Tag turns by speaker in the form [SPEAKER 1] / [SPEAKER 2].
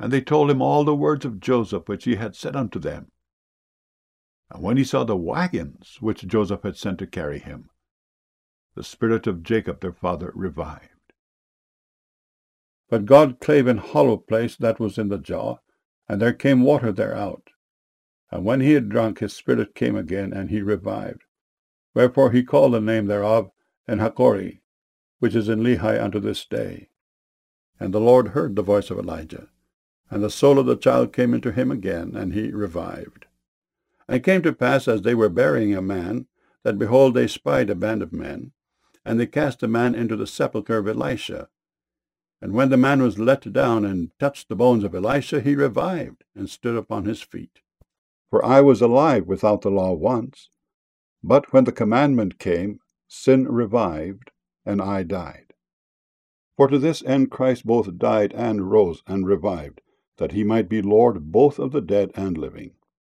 [SPEAKER 1] And they told him all the words of Joseph which he had said unto them. And when he saw the wagons which Joseph had sent to carry him, the spirit of Jacob their father revived.
[SPEAKER 2] But God clave an hollow place that was in the jaw, and there came water thereout. And when he had drunk, his spirit came again, and he revived. Wherefore he called the name thereof Enhakkore, which is in Lehi unto this day. And the Lord heard the voice of Elijah, and the soul of the child came into him again, and he revived. And it came to pass, as they were burying a man, that behold, they spied a band of men, and they cast the man into the sepulchre of Elisha. And when the man was let down and touched the bones of Elisha, he revived, and stood upon his feet. For I was alive without the law once, but when the commandment came, sin revived, and I died. For to this end Christ both died and rose and revived, that he might be Lord both of the dead and living.